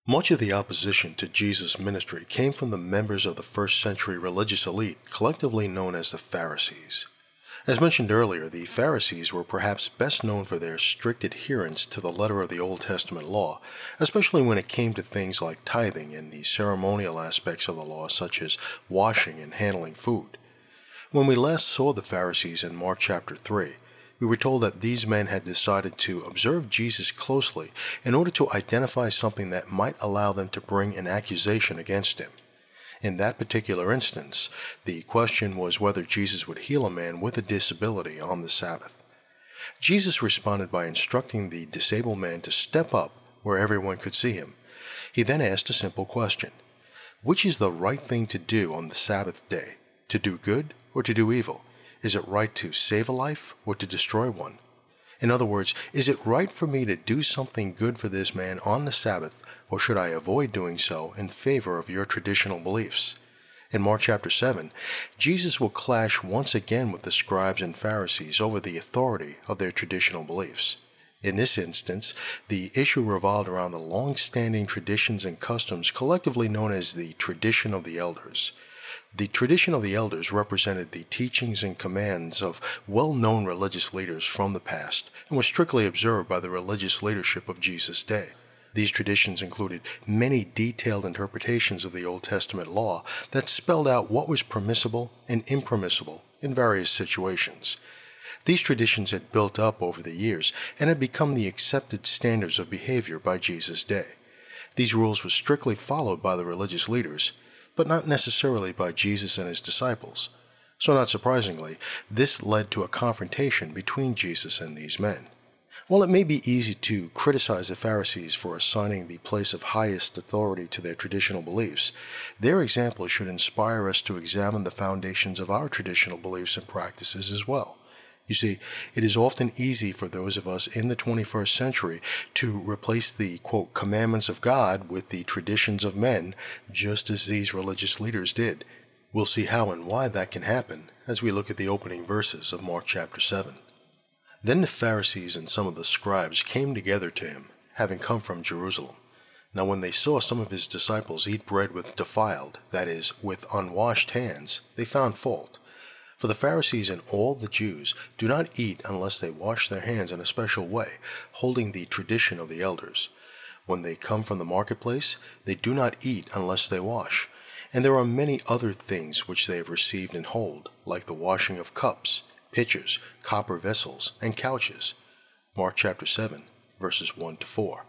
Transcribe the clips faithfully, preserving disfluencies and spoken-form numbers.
Much of the opposition to Jesus' ministry came from the members of the first century religious elite, collectively known as the Pharisees. As mentioned earlier, the Pharisees were perhaps best known for their strict adherence to the letter of the Old Testament law, especially when it came to things like tithing and the ceremonial aspects of the law, such as washing and handling food. When we last saw the Pharisees in Mark chapter three, we were told that these men had decided to observe Jesus closely in order to identify something that might allow them to bring an accusation against him. In that particular instance, the question was whether Jesus would heal a man with a disability on the Sabbath. Jesus responded by instructing the disabled man to step up where everyone could see him. He then asked a simple question: which is the right thing to do on the Sabbath day, to do good or to do evil? Is it right to save a life or to destroy one? In other words, is it right for me to do something good for this man on the Sabbath, or should I avoid doing so in favor of your traditional beliefs? In Mark chapter seven, Jesus will clash once again with the scribes and Pharisees over the authority of their traditional beliefs. In this instance, the issue revolved around the long-standing traditions and customs collectively known as the tradition of the elders. The tradition of the elders represented the teachings and commands of well-known religious leaders from the past and was strictly observed by the religious leadership of Jesus' day. These traditions included many detailed interpretations of the Old Testament law that spelled out what was permissible and impermissible in various situations. These traditions had built up over the years and had become the accepted standards of behavior by Jesus' day. These rules were strictly followed by the religious leaders, but not necessarily by Jesus and his disciples. So not surprisingly, this led to a confrontation between Jesus and these men. While it may be easy to criticize the Pharisees for assigning the place of highest authority to their traditional beliefs, their example should inspire us to examine the foundations of our traditional beliefs and practices as well. You see, it is often easy for those of us in the twenty-first century to replace the, quote, commandments of God with the traditions of men, just as these religious leaders did. We'll see how and why that can happen as we look at the opening verses of Mark chapter seven. Then the Pharisees and some of the scribes came together to him, having come from Jerusalem. Now when they saw some of his disciples eat bread with defiled, that is, with unwashed hands, they found fault. For the Pharisees and all the Jews do not eat unless they wash their hands in a special way, holding the tradition of the elders. When they come from the marketplace, they do not eat unless they wash. And there are many other things which they have received and hold, like the washing of cups, pitchers, copper vessels, and couches. Mark chapter seven, verses one to four.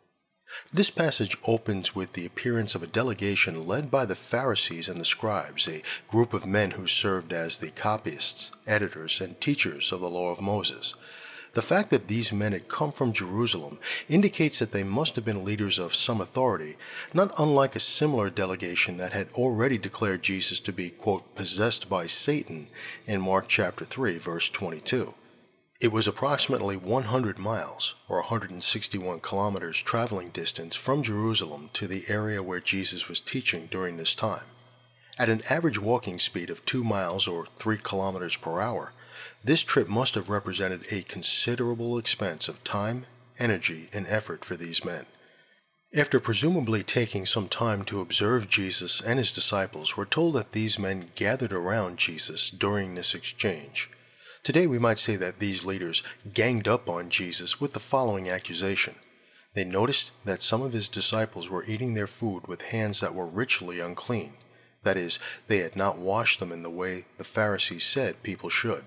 This passage opens with the appearance of a delegation led by the Pharisees and the scribes, a group of men who served as the copyists, editors, and teachers of the law of Moses. The fact that these men had come from Jerusalem indicates that they must have been leaders of some authority, not unlike a similar delegation that had already declared Jesus to be, quote, possessed by Satan in Mark chapter three, verse twenty-two. It was approximately one hundred miles, or one hundred sixty-one kilometers traveling distance from Jerusalem to the area where Jesus was teaching during this time. At an average walking speed of two miles or three kilometers per hour, this trip must have represented a considerable expense of time, energy, and effort for these men. After presumably taking some time to observe Jesus and his disciples, we're told that these men gathered around Jesus during this exchange. Today we might say that these leaders ganged up on Jesus with the following accusation. They noticed that some of his disciples were eating their food with hands that were ritually unclean. That is, they had not washed them in the way the Pharisees said people should.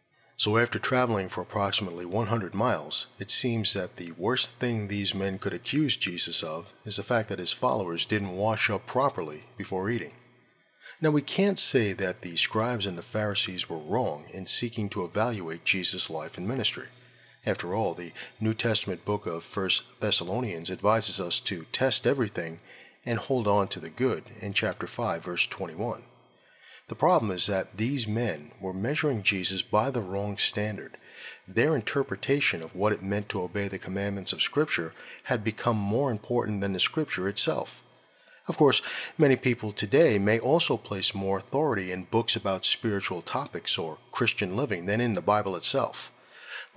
So after traveling for approximately one hundred miles, it seems that the worst thing these men could accuse Jesus of is the fact that his followers didn't wash up properly before eating. Now we can't say that the scribes and the Pharisees were wrong in seeking to evaluate Jesus' life and ministry. After all, the New Testament book of First Thessalonians advises us to test everything and hold on to the good in chapter five, verse twenty-one. The problem is that these men were measuring Jesus by the wrong standard. Their interpretation of what it meant to obey the commandments of Scripture had become more important than the Scripture itself. Of course, many people today may also place more authority in books about spiritual topics or Christian living than in the Bible itself.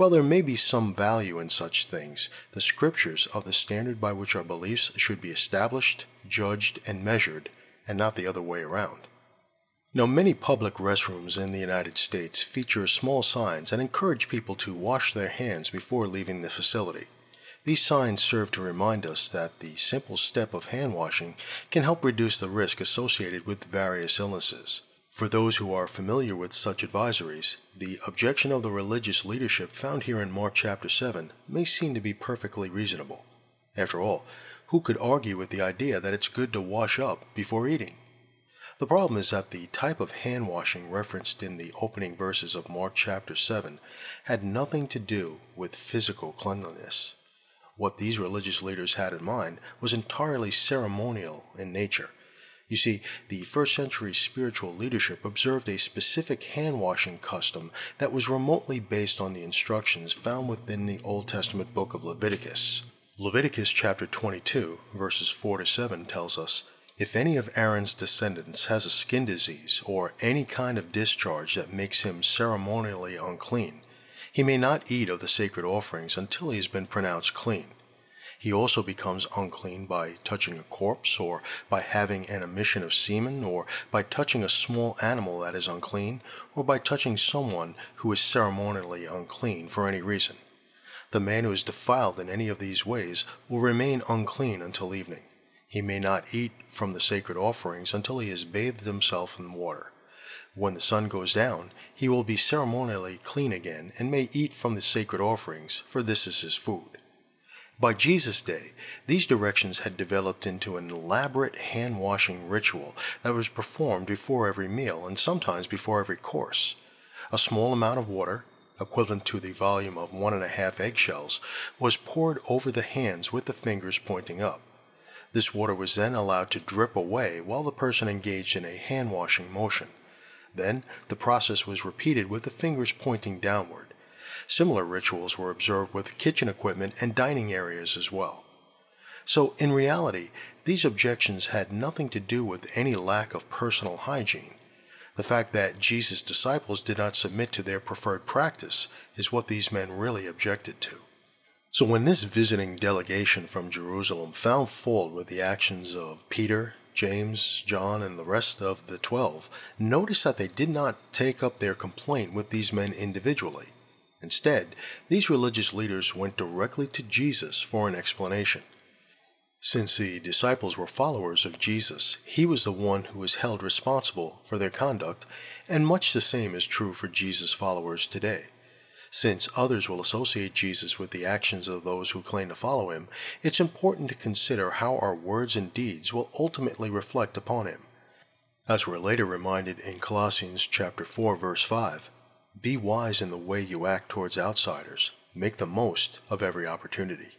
While there may be some value in such things, the scriptures are the standard by which our beliefs should be established, judged, and measured, and not the other way around. Now, many public restrooms in the United States feature small signs that encourage people to wash their hands before leaving the facility. These signs serve to remind us that the simple step of hand washing can help reduce the risk associated with various illnesses. For those who are familiar with such advisories, the objection of the religious leadership found here in Mark chapter seven may seem to be perfectly reasonable. After all, who could argue with the idea that it's good to wash up before eating? The problem is that the type of hand washing referenced in the opening verses of Mark chapter seven had nothing to do with physical cleanliness. What these religious leaders had in mind was entirely ceremonial in nature. You see, the first century spiritual leadership observed a specific hand-washing custom that was remotely based on the instructions found within the Old Testament book of Leviticus. Leviticus chapter twenty-two, verses four to seven tells us, "If any of Aaron's descendants has a skin disease or any kind of discharge that makes him ceremonially unclean, he may not eat of the sacred offerings until he has been pronounced clean. He also becomes unclean by touching a corpse, or by having an emission of semen, or by touching a small animal that is unclean, or by touching someone who is ceremonially unclean for any reason. The man who is defiled in any of these ways will remain unclean until evening. He may not eat from the sacred offerings until he has bathed himself in water. When the sun goes down, he will be ceremonially clean again and may eat from the sacred offerings, for this is his food." By Jesus' day, these directions had developed into an elaborate hand-washing ritual that was performed before every meal and sometimes before every course. A small amount of water, equivalent to the volume of one and a half eggshells, was poured over the hands with the fingers pointing up. This water was then allowed to drip away while the person engaged in a hand-washing motion. Then, the process was repeated with the fingers pointing downward. Similar rituals were observed with kitchen equipment and dining areas as well. So, in reality, these objections had nothing to do with any lack of personal hygiene. The fact that Jesus' disciples did not submit to their preferred practice is what these men really objected to. So when this visiting delegation from Jerusalem found fault with the actions of Peter, James, John, and the rest of the twelve, notice that they did not take up their complaint with these men individually. Instead, these religious leaders went directly to Jesus for an explanation. Since the disciples were followers of Jesus, he was the one who was held responsible for their conduct, and much the same is true for Jesus' followers today. Since others will associate Jesus with the actions of those who claim to follow him, it's important to consider how our words and deeds will ultimately reflect upon him. As we're later reminded in Colossians chapter four, verse five, "Be wise in the way you act towards outsiders. Make the most of every opportunity."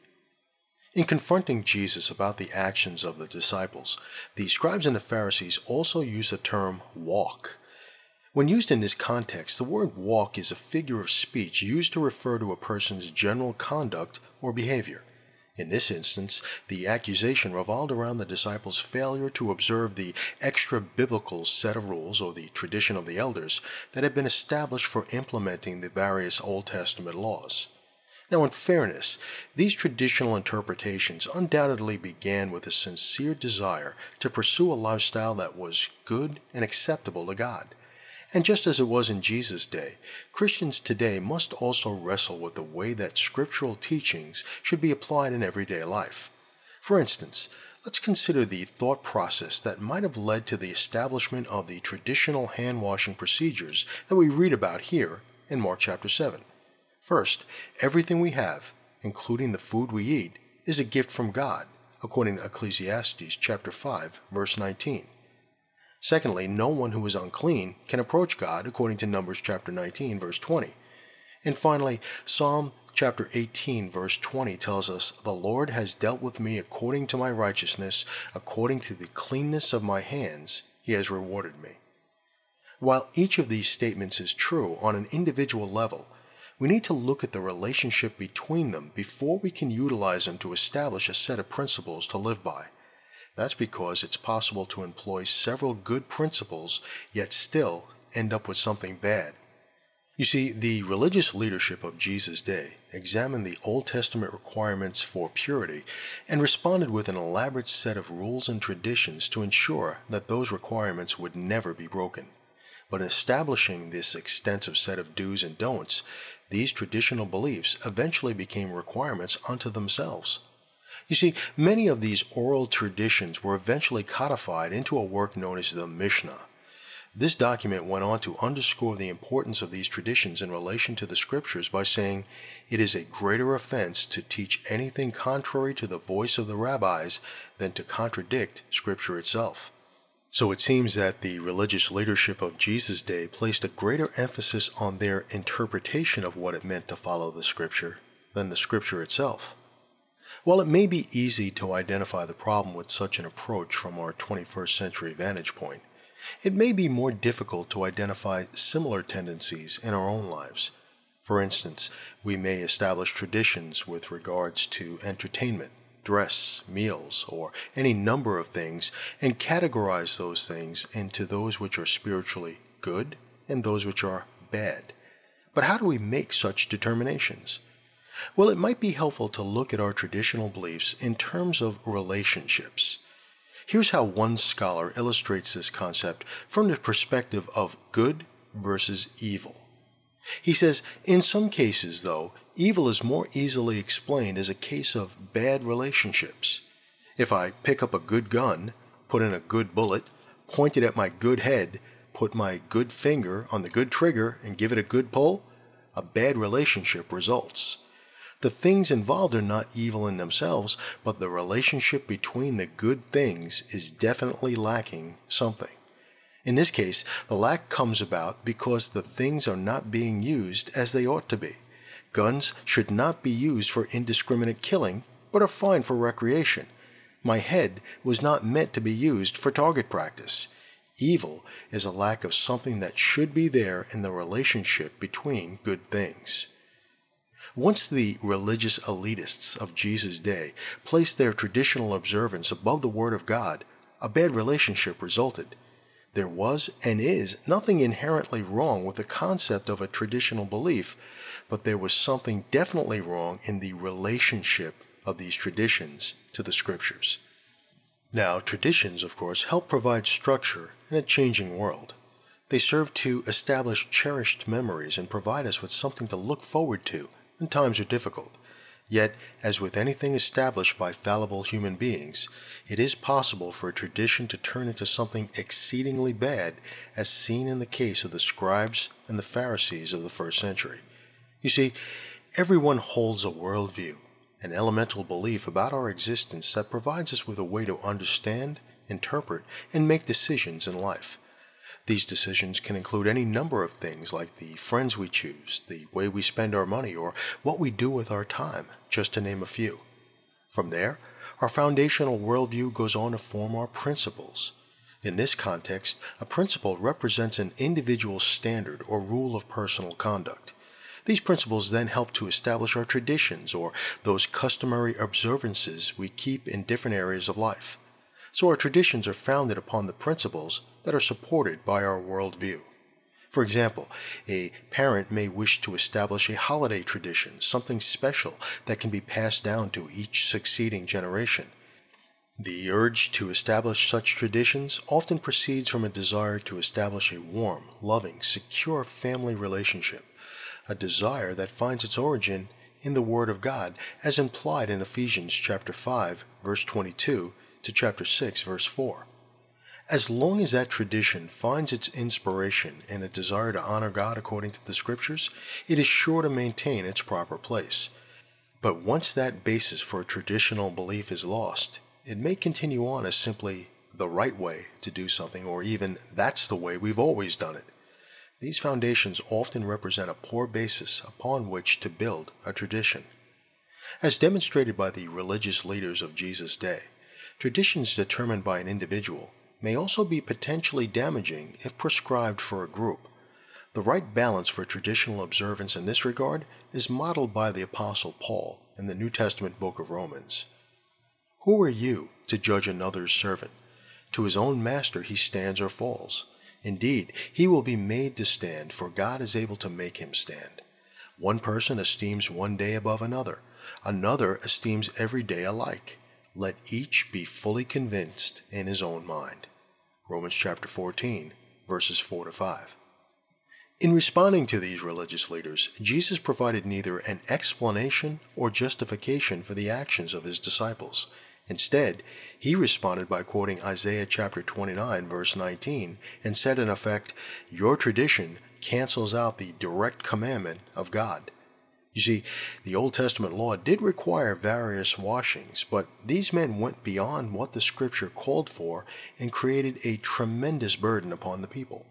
In confronting Jesus about the actions of the disciples, the scribes and the Pharisees also use the term walk. When used in this context, the word walk is a figure of speech used to refer to a person's general conduct or behavior. In this instance, the accusation revolved around the disciples' failure to observe the extra-biblical set of rules or the tradition of the elders that had been established for implementing the various Old Testament laws. Now, in fairness, these traditional interpretations undoubtedly began with a sincere desire to pursue a lifestyle that was good and acceptable to God. And just as it was in Jesus' day, Christians today must also wrestle with the way that scriptural teachings should be applied in everyday life. For instance, let's consider the thought process that might have led to the establishment of the traditional hand-washing procedures that we read about here in Mark chapter seven. First, everything we have, including the food we eat, is a gift from God, according to Ecclesiastes chapter five, verse nineteen. Secondly, no one who is unclean can approach God, according to Numbers chapter nineteen, verse twenty. And finally, Psalm chapter eighteen, verse twenty tells us, "The Lord has dealt with me according to my righteousness, according to the cleanness of my hands, he has rewarded me." While each of these statements is true on an individual level, we need to look at the relationship between them before we can utilize them to establish a set of principles to live by. That's because it's possible to employ several good principles, yet still end up with something bad. You see, the religious leadership of Jesus' day examined the Old Testament requirements for purity and responded with an elaborate set of rules and traditions to ensure that those requirements would never be broken. But in establishing this extensive set of do's and don'ts, these traditional beliefs eventually became requirements unto themselves. You see, many of these oral traditions were eventually codified into a work known as the Mishnah. This document went on to underscore the importance of these traditions in relation to the scriptures by saying, "It is a greater offense to teach anything contrary to the voice of the rabbis than to contradict scripture itself." So it seems that the religious leadership of Jesus' day placed a greater emphasis on their interpretation of what it meant to follow the scripture than the scripture itself. While it may be easy to identify the problem with such an approach from our twenty-first century vantage point, it may be more difficult to identify similar tendencies in our own lives. For instance, we may establish traditions with regards to entertainment, dress, meals, or any number of things, and categorize those things into those which are spiritually good and those which are bad. But how do we make such determinations? Well, it might be helpful to look at our traditional beliefs in terms of relationships. Here's how one scholar illustrates this concept from the perspective of good versus evil. He says, in some cases, though, evil is more easily explained as a case of bad relationships. If I pick up a good gun, put in a good bullet, point it at my good head, put my good finger on the good trigger, and give it a good pull, a bad relationship results. The things involved are not evil in themselves, but the relationship between the good things is definitely lacking something. In this case, the lack comes about because the things are not being used as they ought to be. Guns should not be used for indiscriminate killing, but are fine for recreation. My head was not meant to be used for target practice. Evil is a lack of something that should be there in the relationship between good things. Once the religious elitists of Jesus' day placed their traditional observance above the Word of God, a bad relationship resulted. There was and is nothing inherently wrong with the concept of a traditional belief, but there was something definitely wrong in the relationship of these traditions to the Scriptures. Now, traditions, of course, help provide structure in a changing world. They serve to establish cherished memories and provide us with something to look forward to when times are difficult. Yet, as with anything established by fallible human beings, it is possible for a tradition to turn into something exceedingly bad, as seen in the case of the scribes and the Pharisees of the first century. You see, everyone holds a worldview, an elemental belief about our existence that provides us with a way to understand, interpret, and make decisions in life. These decisions can include any number of things like the friends we choose, the way we spend our money, or what we do with our time, just to name a few. From there, our foundational worldview goes on to form our principles. In this context, a principle represents an individual standard or rule of personal conduct. These principles then help to establish our traditions, or those customary observances we keep in different areas of life. So our traditions are founded upon the principles that are supported by our worldview. For example, a parent may wish to establish a holiday tradition, something special that can be passed down to each succeeding generation. The urge to establish such traditions often proceeds from a desire to establish a warm, loving, secure family relationship, a desire that finds its origin in the Word of God, as implied in Ephesians chapter five, verse twenty-two, to chapter six, verse four. As long as that tradition finds its inspiration in a desire to honor God according to the Scriptures, it is sure to maintain its proper place. But once that basis for a traditional belief is lost, it may continue on as simply the right way to do something, or even that's the way we've always done it. These foundations often represent a poor basis upon which to build a tradition. As demonstrated by the religious leaders of Jesus' day, traditions determined by an individual may also be potentially damaging if prescribed for a group. The right balance for traditional observance in this regard is modeled by the Apostle Paul in the New Testament book of Romans. Who are you to judge another's servant? To his own master he stands or falls. Indeed, he will be made to stand, for God is able to make him stand. One person esteems one day above another. Another esteems every day alike. Let each be fully convinced in his own mind. Romans chapter fourteen, verses four to five. In responding to these religious leaders, Jesus provided neither an explanation or justification for the actions of his disciples. Instead, he responded by quoting Isaiah chapter twenty-nine, verse nineteen, and said in effect, "Your tradition cancels out the direct commandment of God." You see, the Old Testament law did require various washings, but these men went beyond what the Scripture called for and created a tremendous burden upon the people.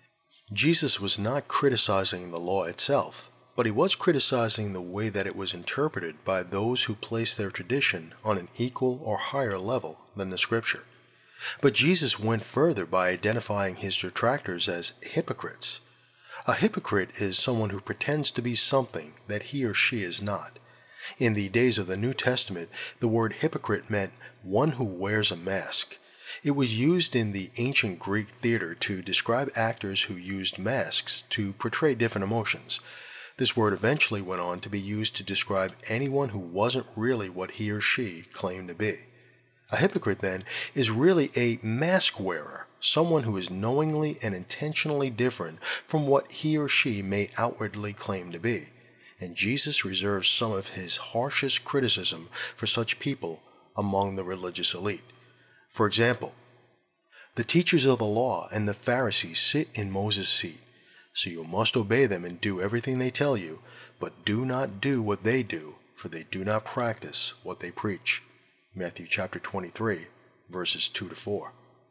Jesus was not criticizing the law itself, but he was criticizing the way that it was interpreted by those who placed their tradition on an equal or higher level than the Scripture. But Jesus went further by identifying his detractors as hypocrites. A hypocrite is someone who pretends to be something that he or she is not. In the days of the New Testament, the word hypocrite meant one who wears a mask. It was used in the ancient Greek theater to describe actors who used masks to portray different emotions. This word eventually went on to be used to describe anyone who wasn't really what he or she claimed to be. A hypocrite, then, is really a mask wearer, someone who is knowingly and intentionally different from what he or she may outwardly claim to be. And Jesus reserves some of his harshest criticism for such people among the religious elite. For example, the teachers of the law and the Pharisees sit in Moses' seat, so you must obey them and do everything they tell you, but do not do what they do, for they do not practice what they preach. Matthew chapter twenty-three, verses two to four.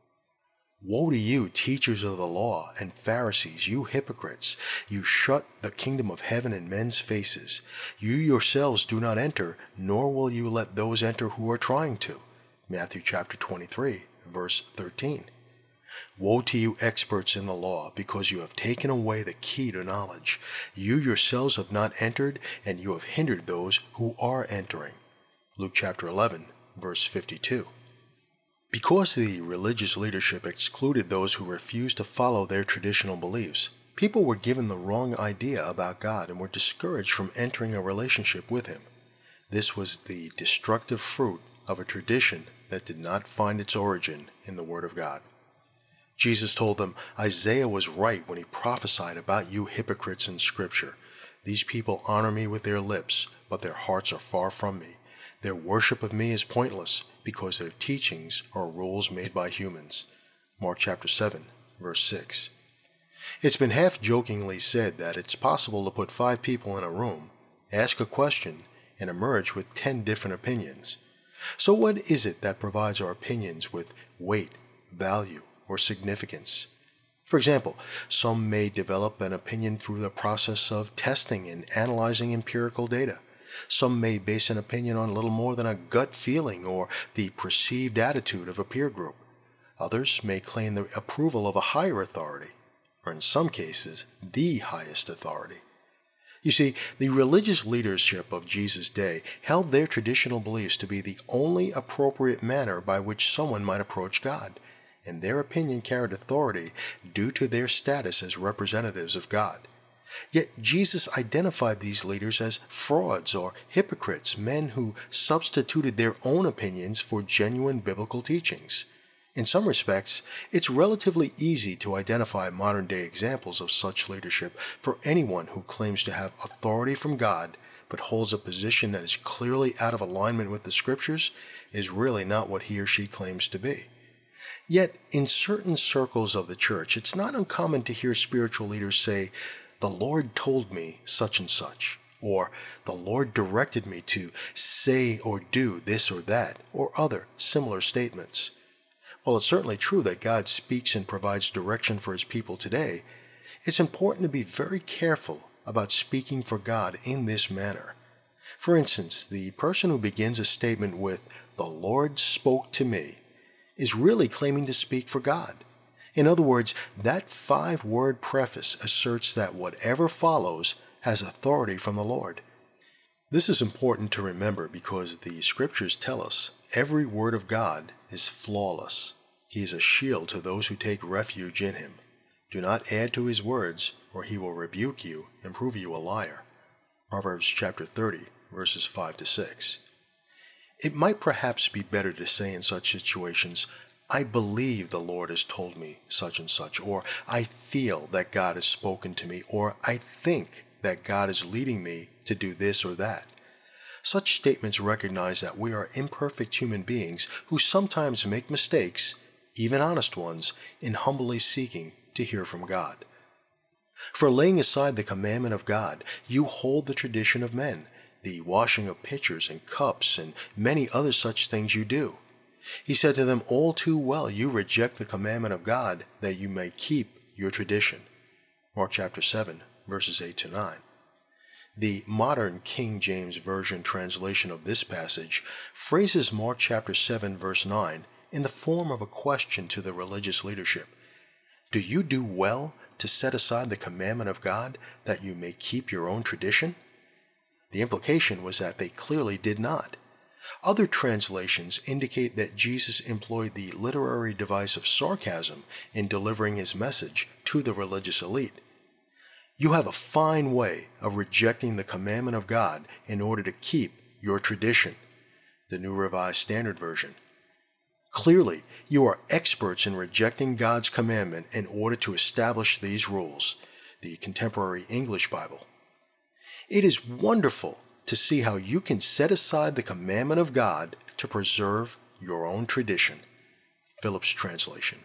Woe to you, teachers of the law and Pharisees, you hypocrites! You shut the kingdom of heaven in men's faces. You yourselves do not enter, nor will you let those enter who are trying to. Matthew chapter twenty-three, verse thirteen. Woe to you, experts in the law, because you have taken away the key to knowledge. You yourselves have not entered, and you have hindered those who are entering. Luke chapter eleven, verse fifty-two. Because the religious leadership excluded those who refused to follow their traditional beliefs, people were given the wrong idea about God and were discouraged from entering a relationship with him. This was the destructive fruit of a tradition that did not find its origin in the Word of God. Jesus told them, Isaiah was right when he prophesied about you hypocrites in Scripture. These people honor me with their lips, but their hearts are far from me. Their worship of me is pointless, because their teachings are rules made by humans. Mark chapter seven, verse six. It's been half-jokingly said that it's possible to put five people in a room, ask a question, and emerge with ten different opinions. So what is it that provides our opinions with weight, value, or significance? For example, some may develop an opinion through the process of testing and analyzing empirical data. Some may base an opinion on little more than a gut feeling or the perceived attitude of a peer group. Others may claim the approval of a higher authority, or in some cases, the highest authority. You see, the religious leadership of Jesus' day held their traditional beliefs to be the only appropriate manner by which someone might approach God, and their opinion carried authority due to their status as representatives of God. Yet Jesus identified these leaders as frauds or hypocrites, men who substituted their own opinions for genuine biblical teachings. In some respects, it's relatively easy to identify modern-day examples of such leadership for anyone who claims to have authority from God but holds a position that is clearly out of alignment with the Scriptures is really not what he or she claims to be. Yet, in certain circles of the church, it's not uncommon to hear spiritual leaders say, "The Lord told me such and such," or "The Lord directed me to say or do this or that," or other similar statements. While it's certainly true that God speaks and provides direction for his people today, it's important to be very careful about speaking for God in this manner. For instance, the person who begins a statement with, "The Lord spoke to me," is really claiming to speak for God. In other words, that five-word preface asserts that whatever follows has authority from the Lord. This is important to remember because the Scriptures tell us every word of God is flawless. He is a shield to those who take refuge in him. Do not add to his words, or he will rebuke you and prove you a liar. Proverbs chapter thirty, verses five to six. It might perhaps be better to say in such situations, I believe the Lord has told me such and such, or I feel that God has spoken to me, or I think that God is leading me to do this or that. Such statements recognize that we are imperfect human beings who sometimes make mistakes, even honest ones, in humbly seeking to hear from God. For laying aside the commandment of God, you hold the tradition of men, the washing of pitchers and cups, and many other such things you do. He said to them, all too well you reject the commandment of God that you may keep your tradition. Mark chapter seven, verses eight to nine. The modern King James Version translation of this passage phrases Mark chapter seven, verse nine in the form of a question to the religious leadership. Do you do well to set aside the commandment of God that you may keep your own tradition? The implication was that they clearly did not. Other translations indicate that Jesus employed the literary device of sarcasm in delivering his message to the religious elite. You have a fine way of rejecting the commandment of God in order to keep your tradition. The New Revised Standard Version. Clearly, you are experts in rejecting God's commandment in order to establish these rules. The Contemporary English Bible. It is wonderful to see how you can set aside the commandment of God to preserve your own tradition. Phillips Translation.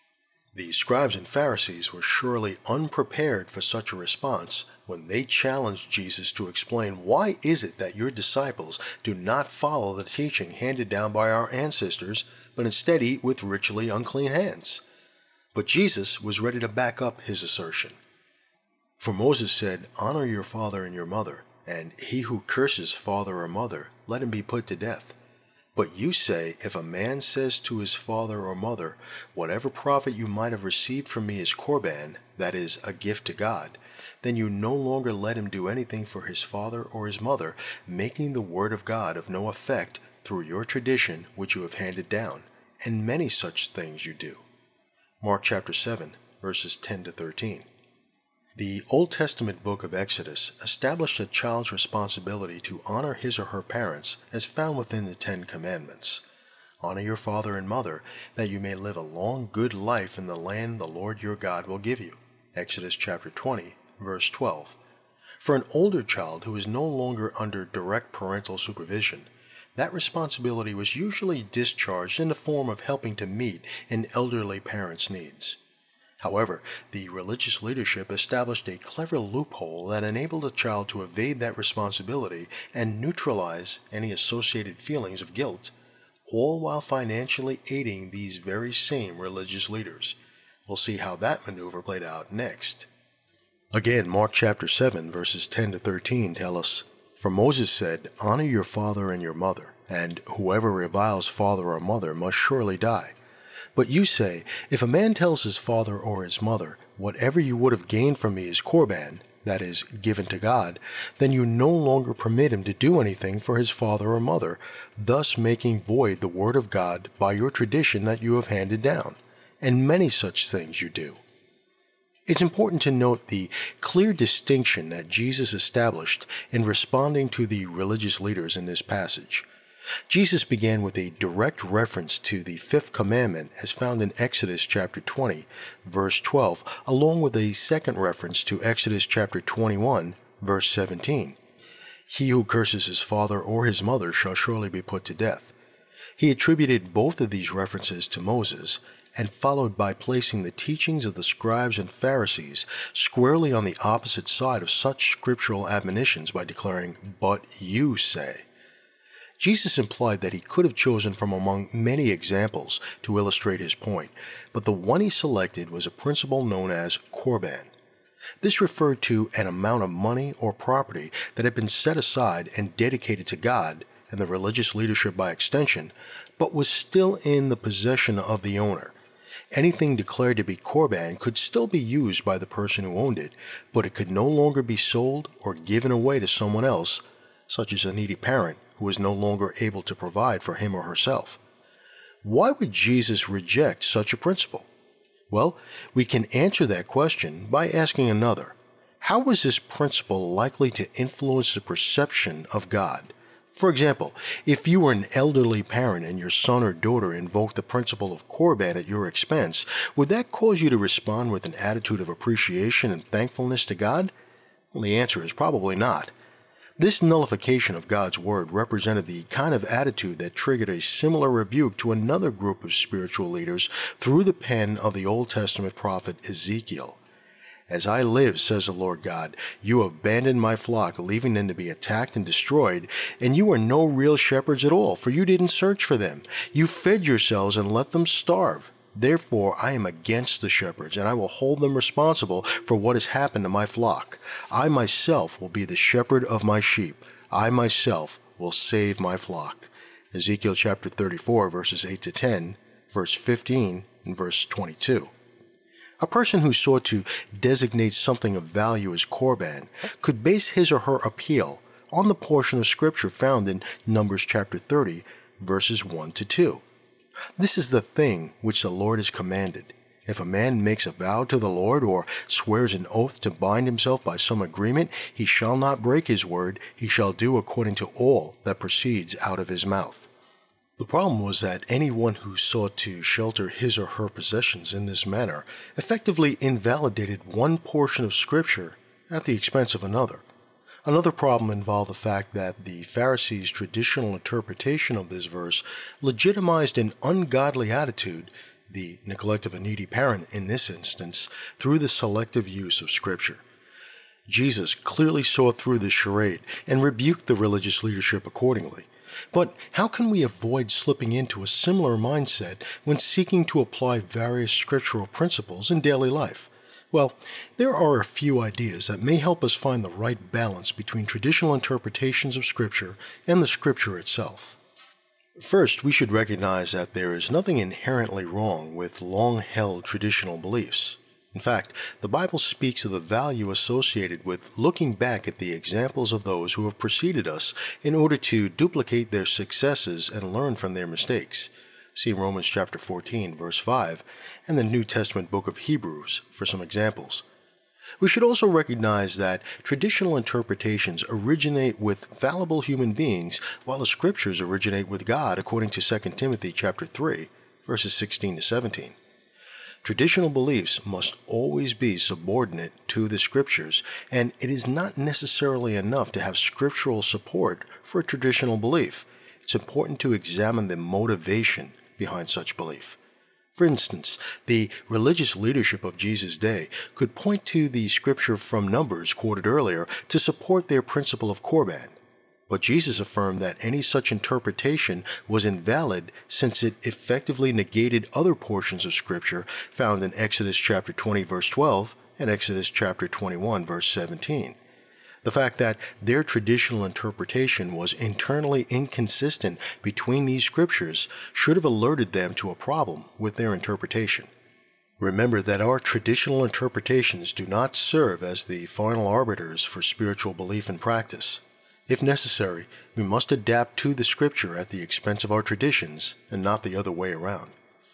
The scribes and Pharisees were surely unprepared for such a response when they challenged Jesus to explain why is it that your disciples do not follow the teaching handed down by our ancestors, but instead eat with ritually unclean hands. But Jesus was ready to back up his assertion. For Moses said, honor your father and your mother, and he who curses father or mother, let him be put to death. But you say, if a man says to his father or mother, whatever profit you might have received from me is korban, that is, a gift to God, then you no longer let him do anything for his father or his mother, making the word of God of no effect through your tradition which you have handed down, and many such things you do. Mark chapter seven, verses ten to thirteen. The Old Testament book of Exodus established a child's responsibility to honor his or her parents as found within the Ten Commandments. Honor your father and mother, that you may live a long, good life in the land the Lord your God will give you. Exodus chapter twenty, verse twelve. For an older child who is no longer under direct parental supervision, that responsibility was usually discharged in the form of helping to meet an elderly parent's needs. However, the religious leadership established a clever loophole that enabled a child to evade that responsibility and neutralize any associated feelings of guilt, all while financially aiding these very same religious leaders. We'll see how that maneuver played out next. Again, Mark chapter seven, verses ten to thirteen tell us, For Moses said, honor your father and your mother, and whoever reviles father or mother must surely die. But you say, if a man tells his father or his mother, whatever you would have gained from me is korban, that is, given to God, then you no longer permit him to do anything for his father or mother, thus making void the word of God by your tradition that you have handed down, and many such things you do. It's important to note the clear distinction that Jesus established in responding to the religious leaders in this passage. Jesus began with a direct reference to the fifth commandment as found in Exodus chapter twenty, verse twelve, along with a second reference to Exodus chapter twenty-one, verse seventeen. He who curses his father or his mother shall surely be put to death. He attributed both of these references to Moses, and followed by placing the teachings of the scribes and Pharisees squarely on the opposite side of such scriptural admonitions by declaring, "But you say." Jesus implied that he could have chosen from among many examples to illustrate his point, but the one he selected was a principle known as korban. This referred to an amount of money or property that had been set aside and dedicated to God and the religious leadership by extension, but was still in the possession of the owner. Anything declared to be korban could still be used by the person who owned it, but it could no longer be sold or given away to someone else, such as a needy parent who was no longer able to provide for him or herself. Why would Jesus reject such a principle? Well, we can answer that question by asking another. How is this principle likely to influence the perception of God? For example, if you were an elderly parent and your son or daughter invoked the principle of Korban at your expense, would that cause you to respond with an attitude of appreciation and thankfulness to God? Well, the answer is probably not. This nullification of God's word represented the kind of attitude that triggered a similar rebuke to another group of spiritual leaders through the pen of the Old Testament prophet Ezekiel. As I live, says the Lord God, you have abandoned my flock, leaving them to be attacked and destroyed, and you are no real shepherds at all, for you didn't search for them. You fed yourselves and let them starve. Therefore I am against the shepherds, and I will hold them responsible for what has happened to my flock. I myself will be the shepherd of my sheep. I myself will save my flock. Ezekiel chapter thirty-four, verses eight to ten, verse fifteen, and verse twenty-two. A person who sought to designate something of value as Korban could base his or her appeal on the portion of Scripture found in Numbers chapter thirty, verses one to two. This is the thing which the Lord has commanded. If a man makes a vow to the Lord or swears an oath to bind himself by some agreement, he shall not break his word, he shall do according to all that proceeds out of his mouth. The problem was that anyone who sought to shelter his or her possessions in this manner effectively invalidated one portion of Scripture at the expense of another. Another problem involved the fact that the Pharisees' traditional interpretation of this verse legitimized an ungodly attitude, the neglect of a needy parent in this instance, through the selective use of Scripture. Jesus clearly saw through this charade and rebuked the religious leadership accordingly. But how can we avoid slipping into a similar mindset when seeking to apply various scriptural principles in daily life? Well, there are a few ideas that may help us find the right balance between traditional interpretations of Scripture and the Scripture itself. First, we should recognize that there is nothing inherently wrong with long-held traditional beliefs. In fact, the Bible speaks of the value associated with looking back at the examples of those who have preceded us in order to duplicate their successes and learn from their mistakes. See Romans chapter fourteen, verse five, and the New Testament book of Hebrews for some examples. We should also recognize that traditional interpretations originate with fallible human beings, while the Scriptures originate with God, according to Second Timothy chapter three, verses sixteen to seventeen. Traditional beliefs must always be subordinate to the Scriptures, and it is not necessarily enough to have scriptural support for a traditional belief. It's important to examine the motivation behind such belief. For instance, the religious leadership of Jesus' day could point to the Scripture from Numbers quoted earlier to support their principle of Korban. But Jesus affirmed that any such interpretation was invalid since it effectively negated other portions of Scripture found in Exodus chapter twenty, verse twelve, and Exodus chapter twenty-one, verse seventeen. The fact that their traditional interpretation was internally inconsistent between these Scriptures should have alerted them to a problem with their interpretation. Remember that our traditional interpretations do not serve as the final arbiters for spiritual belief and practice. If necessary, we must adapt to the Scripture at the expense of our traditions, and not the other way around.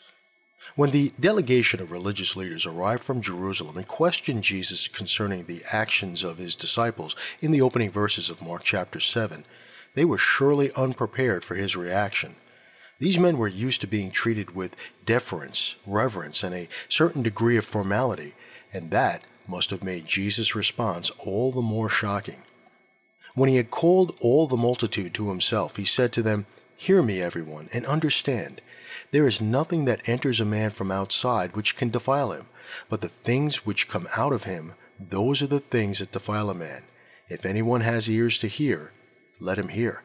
When the delegation of religious leaders arrived from Jerusalem and questioned Jesus concerning the actions of his disciples in the opening verses of Mark chapter seven, they were surely unprepared for his reaction. These men were used to being treated with deference, reverence, and a certain degree of formality, and that must have made Jesus' response all the more shocking. When he had called all the multitude to himself, he said to them, "Hear me, everyone, and understand. There is nothing that enters a man from outside which can defile him, but the things which come out of him, those are the things that defile a man. If anyone has ears to hear, let him hear."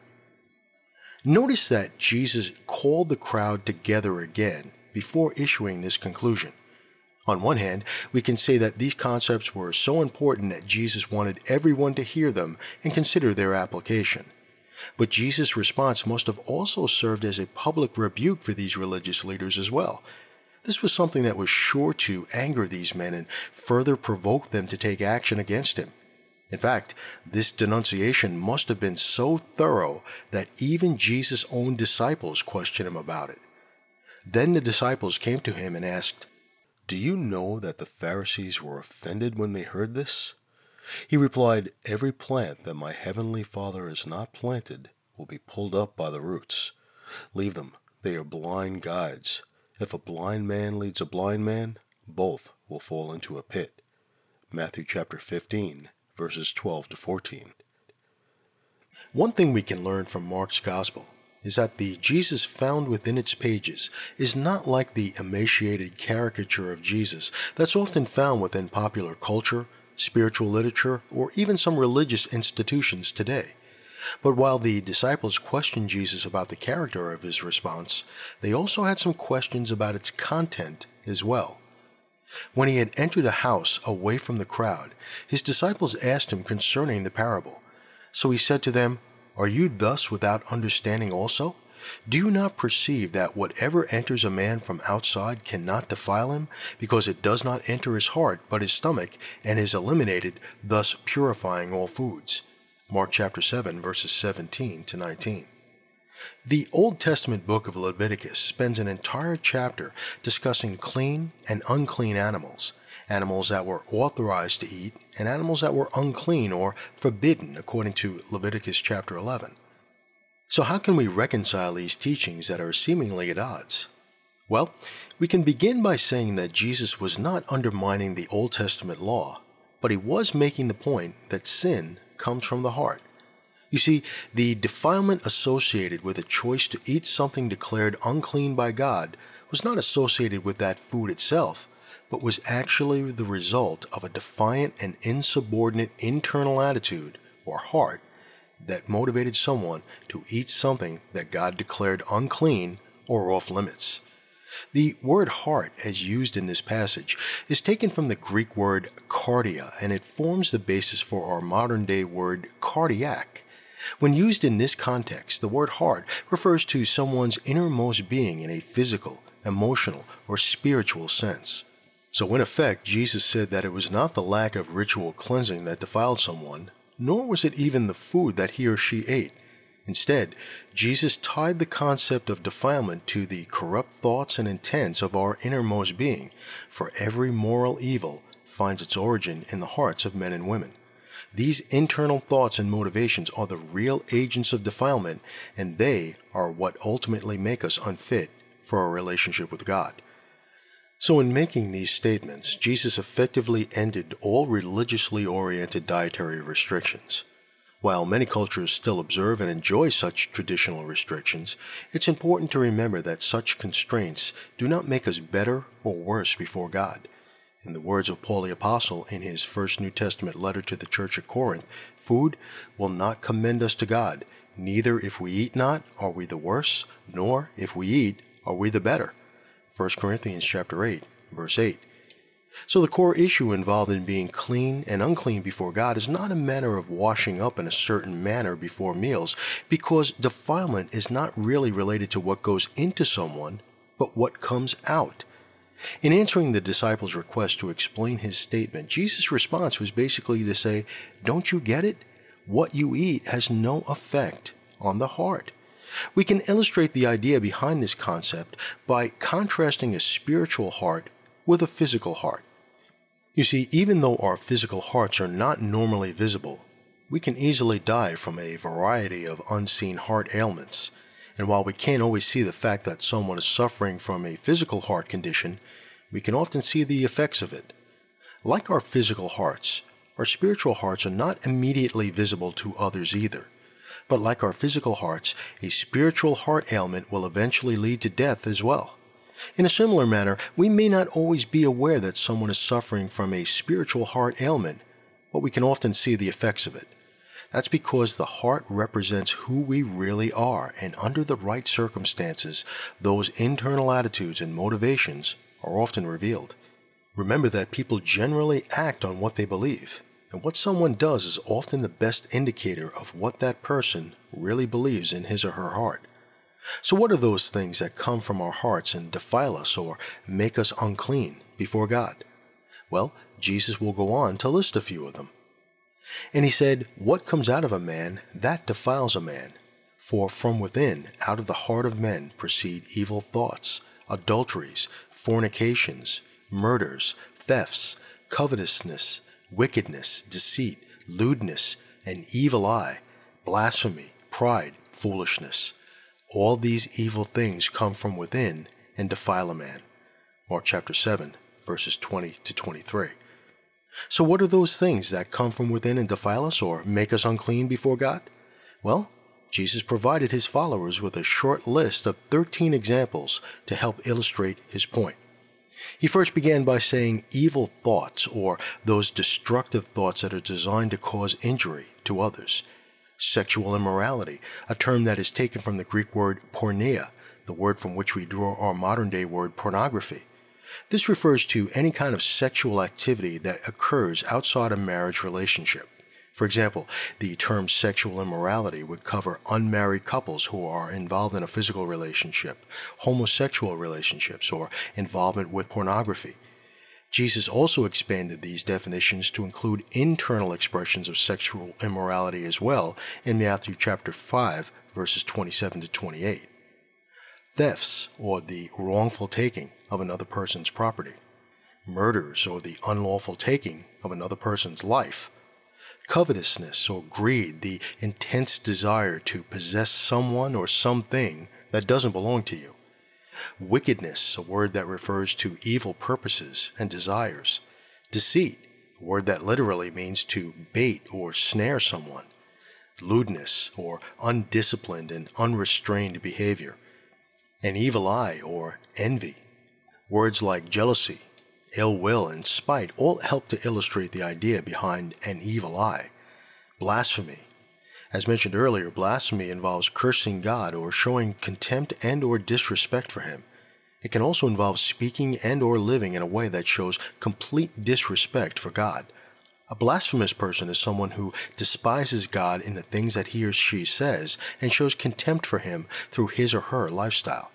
Notice that Jesus called the crowd together again before issuing this conclusion. On one hand, we can say that these concepts were so important that Jesus wanted everyone to hear them and consider their application. But Jesus' response must have also served as a public rebuke for these religious leaders as well. This was something that was sure to anger these men and further provoke them to take action against him. In fact, this denunciation must have been so thorough that even Jesus' own disciples questioned him about it. Then the disciples came to him and asked, "Do you know that the Pharisees were offended when they heard this?" He replied, "Every plant that my heavenly Father has not planted will be pulled up by the roots. Leave them, they are blind guides. If a blind man leads a blind man, both will fall into a pit." Matthew chapter fifteen, verses twelve to fourteen. One thing we can learn from Mark's Gospel is that the Jesus found within its pages is not like the emaciated caricature of Jesus that's often found within popular culture, spiritual literature, or even some religious institutions today. But while the disciples questioned Jesus about the character of his response, they also had some questions about its content as well. When he had entered a house away from the crowd, his disciples asked him concerning the parable. So he said to them, "Are you thus without understanding also? Do you not perceive that whatever enters a man from outside cannot defile him, because it does not enter his heart but his stomach, and is eliminated, thus purifying all foods?" Mark chapter seven, verses seventeen to nineteen. The Old Testament book of Leviticus spends an entire chapter discussing clean and unclean animals, animals that were authorized to eat, and animals that were unclean or forbidden according to Leviticus chapter eleven. So how can we reconcile these teachings that are seemingly at odds? Well, we can begin by saying that Jesus was not undermining the Old Testament law, but he was making the point that sin comes from the heart. You see, the defilement associated with a choice to eat something declared unclean by God was not associated with that food itself, but was actually the result of a defiant and insubordinate internal attitude, or heart, that motivated someone to eat something that God declared unclean or off limits. The word heart, as used in this passage, is taken from the Greek word cardia, and it forms the basis for our modern-day word cardiac. When used in this context, the word heart refers to someone's innermost being in a physical, emotional, or spiritual sense. So in effect, Jesus said that it was not the lack of ritual cleansing that defiled someone, nor was it even the food that he or she ate. Instead, Jesus tied the concept of defilement to the corrupt thoughts and intents of our innermost being, for every moral evil finds its origin in the hearts of men and women. These internal thoughts and motivations are the real agents of defilement, and they are what ultimately make us unfit for a relationship with God. So in making these statements, Jesus effectively ended all religiously oriented dietary restrictions. While many cultures still observe and enjoy such traditional restrictions, it's important to remember that such constraints do not make us better or worse before God. In the words of Paul the Apostle in his first New Testament letter to the church at Corinth, food will not commend us to God, neither if we eat not are we the worse, nor if we eat are we the better. First Corinthians chapter eight, verse eight. So the core issue involved in being clean and unclean before God is not a matter of washing up in a certain manner before meals, because defilement is not really related to what goes into someone, but what comes out. In answering the disciples' request to explain his statement, Jesus' response was basically to say, "Don't you get it? What you eat has no effect on the heart." We can illustrate the idea behind this concept by contrasting a spiritual heart with a physical heart. You see, even though our physical hearts are not normally visible, we can easily die from a variety of unseen heart ailments. And while we can't always see the fact that someone is suffering from a physical heart condition, we can often see the effects of it. Like our physical hearts, our spiritual hearts are not immediately visible to others either. But like our physical hearts, a spiritual heart ailment will eventually lead to death as well. In a similar manner, we may not always be aware that someone is suffering from a spiritual heart ailment, but we can often see the effects of it. That's because the heart represents who we really are, and under the right circumstances, those internal attitudes and motivations are often revealed. Remember that people generally act on what they believe, and what someone does is often the best indicator of what that person really believes in his or her heart. So what are those things that come from our hearts and defile us or make us unclean before God? Well, Jesus will go on to list a few of them. And he said, "What comes out of a man, that defiles a man. For from within, out of the heart of men, proceed evil thoughts, adulteries, fornications, murders, thefts, covetousness, wickedness, deceit, lewdness, an evil eye, blasphemy, pride, foolishness. All these evil things come from within and defile a man. Mark chapter seven, verses twenty to twenty-three. So what are those things that come from within and defile us or make us unclean before God? Well, Jesus provided his followers with a short list of thirteen examples to help illustrate his point. He first began by saying evil thoughts, or those destructive thoughts that are designed to cause injury to others. Sexual immorality, a term that is taken from the Greek word porneia, the word from which we draw our modern-day word pornography. This refers to any kind of sexual activity that occurs outside a marriage relationship. For example, the term sexual immorality would cover unmarried couples who are involved in a physical relationship, homosexual relationships, or involvement with pornography. Jesus also expanded these definitions to include internal expressions of sexual immorality as well in Matthew chapter five, verses twenty-seven to twenty-eight. Thefts, or the wrongful taking of another person's property. Murders, or the unlawful taking of another person's life. Covetousness or greed, the intense desire to possess someone or something that doesn't belong to you. Wickedness, a word that refers to evil purposes and desires. Deceit, a word that literally means to bait or snare someone. Lewdness, or undisciplined and unrestrained behavior. An evil eye, or envy. Words like jealousy, ill will, and spite all help to illustrate the idea behind an evil eye. Blasphemy. As mentioned earlier, blasphemy involves cursing God or showing contempt and or disrespect for him. It can also involve speaking and or living in a way that shows complete disrespect for God. A blasphemous person is someone who despises God in the things that he or she says and shows contempt for him through his or her lifestyle.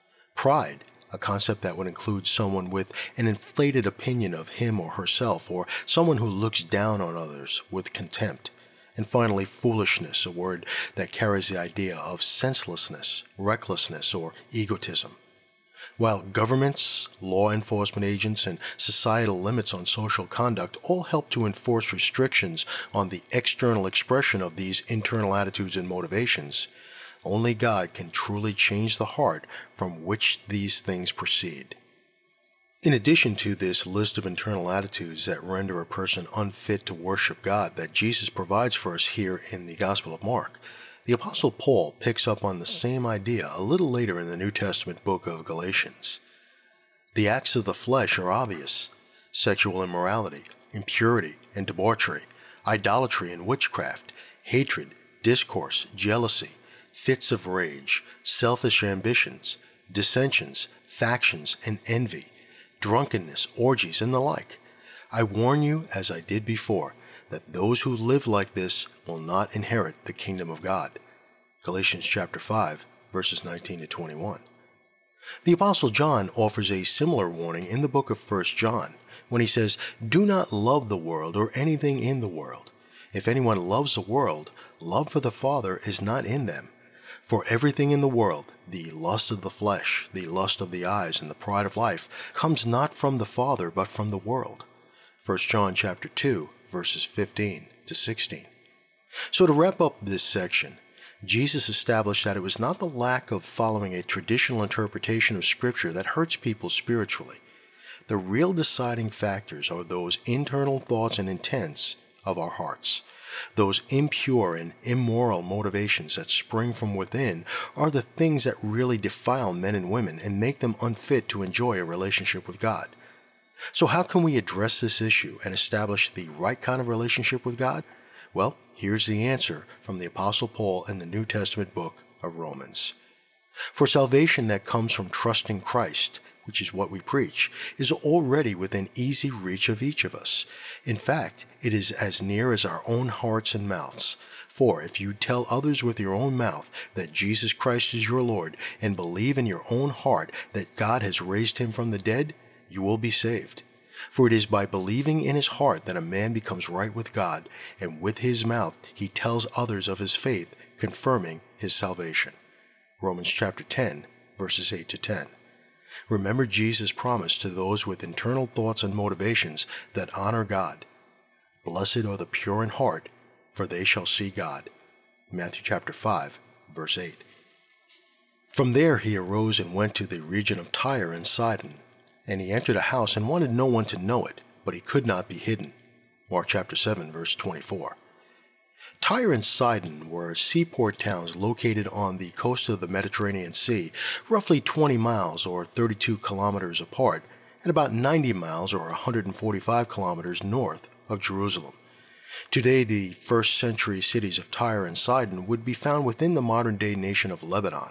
Pride, a concept that would include someone with an inflated opinion of him or herself, or someone who looks down on others with contempt. And finally, foolishness, a word that carries the idea of senselessness, recklessness, or egotism. While governments, law enforcement agents, and societal limits on social conduct all help to enforce restrictions on the external expression of these internal attitudes and motivations, only God can truly change the heart from which these things proceed. In addition to this list of internal attitudes that render a person unfit to worship God that Jesus provides for us here in the Gospel of Mark, the Apostle Paul picks up on the same idea a little later in the New Testament book of Galatians. The acts of the flesh are obvious: sexual immorality, impurity and debauchery, idolatry and witchcraft, hatred, discourse, jealousy, fits of rage, selfish ambitions, dissensions, factions, and envy, drunkenness, orgies, and the like. I warn you, as I did before, that those who live like this will not inherit the kingdom of God. Galatians chapter five, verses nineteen to twenty-one. The Apostle John offers a similar warning in the book of First John, when he says, "Do not love the world or anything in the world. If anyone loves the world, love for the Father is not in them. For everything in the world, the lust of the flesh, the lust of the eyes, and the pride of life, comes not from the Father, but from the world." First John chapter two, verses fifteen to sixteen. So to wrap up this section, Jesus established that it was not the lack of following a traditional interpretation of Scripture that hurts people spiritually. The real deciding factors are those internal thoughts and intents of our hearts. Those impure and immoral motivations that spring from within are the things that really defile men and women and make them unfit to enjoy a relationship with God. So how can we address this issue and establish the right kind of relationship with God? Well, here's the answer from the Apostle Paul in the New Testament book of Romans. For salvation that comes from trusting Christ, which is what we preach, is already within easy reach of each of us. In fact, it is as near as our own hearts and mouths. For if you tell others with your own mouth that Jesus Christ is your Lord, and believe in your own heart that God has raised him from the dead, you will be saved. For it is by believing in his heart that a man becomes right with God, and with his mouth he tells others of his faith, confirming his salvation. Romans chapter ten, verses eight to ten. Remember Jesus' promise to those with internal thoughts and motivations that honor God. Blessed are the pure in heart, for they shall see God. Matthew chapter five, verse eight. From there he arose and went to the region of Tyre and Sidon, and he entered a house and wanted no one to know it, but he could not be hidden. Mark chapter seven, verse twenty-four. Tyre and Sidon were seaport towns located on the coast of the Mediterranean Sea, roughly twenty miles or thirty-two kilometers apart, and about ninety miles or one hundred forty-five kilometers north of Jerusalem. Today, the first century cities of Tyre and Sidon would be found within the modern-day nation of Lebanon.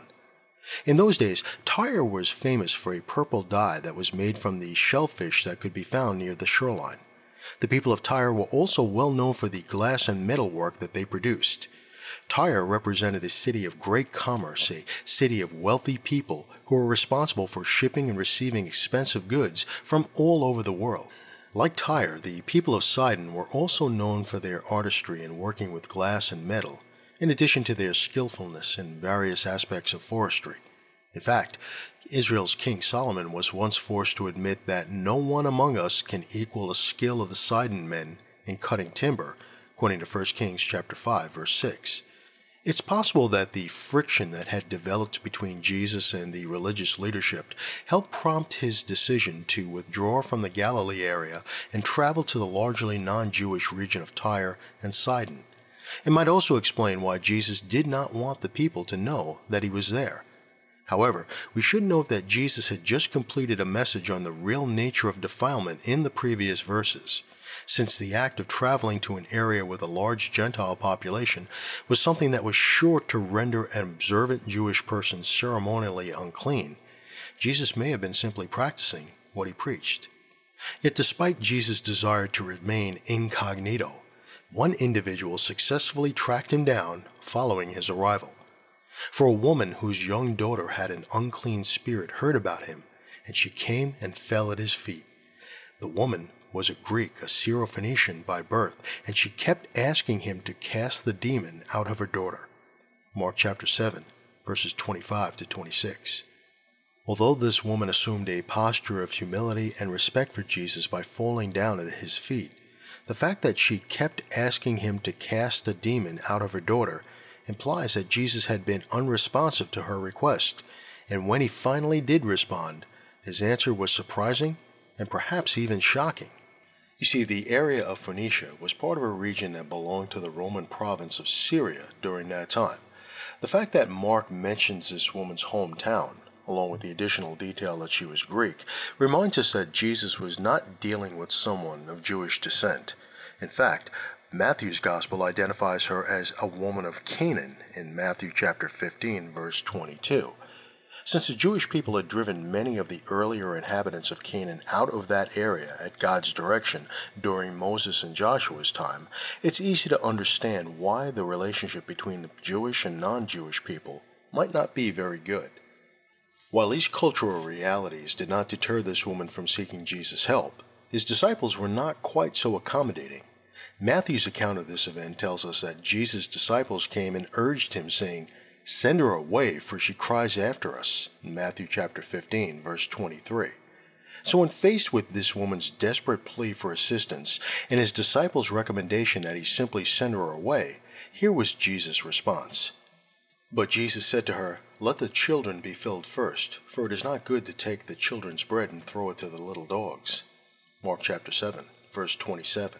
In those days, Tyre was famous for a purple dye that was made from the shellfish that could be found near the shoreline. The people of Tyre were also well known for the glass and metal work that they produced. Tyre represented a city of great commerce, a city of wealthy people who were responsible for shipping and receiving expensive goods from all over the world. Like Tyre, the people of Sidon were also known for their artistry in working with glass and metal, in addition to their skillfulness in various aspects of forestry. In fact, Israel's King Solomon was once forced to admit that no one among us can equal the skill of the Sidon men in cutting timber, according to First Kings chapter five, verse six. It's possible that the friction that had developed between Jesus and the religious leadership helped prompt his decision to withdraw from the Galilee area and travel to the largely non-Jewish region of Tyre and Sidon. It might also explain why Jesus did not want the people to know that he was there. However, we should note that Jesus had just completed a message on the real nature of defilement in the previous verses, since the act of traveling to an area with a large Gentile population was something that was sure to render an observant Jewish person ceremonially unclean. Jesus may have been simply practicing what he preached. Yet despite Jesus' desire to remain incognito, one individual successfully tracked him down following his arrival. For a woman whose young daughter had an unclean spirit heard about him, and she came and fell at his feet. The woman was a Greek, a Syrophoenician by birth, and she kept asking him to cast the demon out of her daughter. Mark chapter seven, verses twenty-five to twenty-six. Although this woman assumed a posture of humility and respect for Jesus by falling down at his feet, the fact that she kept asking him to cast the demon out of her daughter implies that Jesus had been unresponsive to her request, and when he finally did respond, his answer was surprising and perhaps even shocking. You see, the area of Phoenicia was part of a region that belonged to the Roman province of Syria during that time. The fact that Mark mentions this woman's hometown, along with the additional detail that she was Greek, reminds us that Jesus was not dealing with someone of Jewish descent. In fact, Matthew's gospel identifies her as a woman of Canaan in Matthew chapter fifteen, verse twenty-two. Since the Jewish people had driven many of the earlier inhabitants of Canaan out of that area at God's direction during Moses and Joshua's time, it's easy to understand why the relationship between the Jewish and non-Jewish people might not be very good. While these cultural realities did not deter this woman from seeking Jesus' help, his disciples were not quite so accommodating. Matthew's account of this event tells us that Jesus' disciples came and urged him, saying, "Send her away, for she cries after us," in Matthew chapter fifteen, verse twenty-three. So when faced with this woman's desperate plea for assistance and his disciples' recommendation that he simply send her away, here was Jesus' response. But Jesus said to her, "Let the children be filled first, for it is not good to take the children's bread and throw it to the little dogs." Mark chapter seven, verse twenty-seven.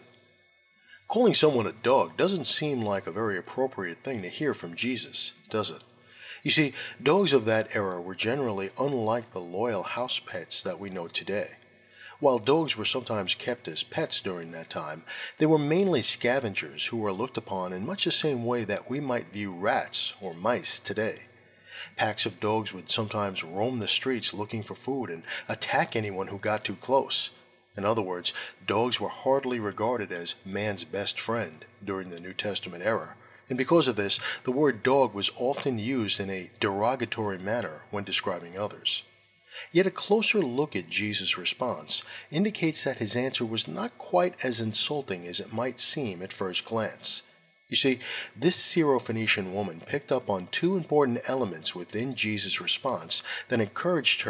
Calling someone a dog doesn't seem like a very appropriate thing to hear from Jesus, does it? You see, dogs of that era were generally unlike the loyal house pets that we know today. While dogs were sometimes kept as pets during that time, they were mainly scavengers who were looked upon in much the same way that we might view rats or mice today. Packs of dogs would sometimes roam the streets looking for food and attack anyone who got too close. In other words, dogs were hardly regarded as man's best friend during the New Testament era, and because of this, the word dog was often used in a derogatory manner when describing others. Yet a closer look at Jesus' response indicates that his answer was not quite as insulting as it might seem at first glance. You see, this Syrophoenician woman picked up on two important elements within Jesus' response that encouraged her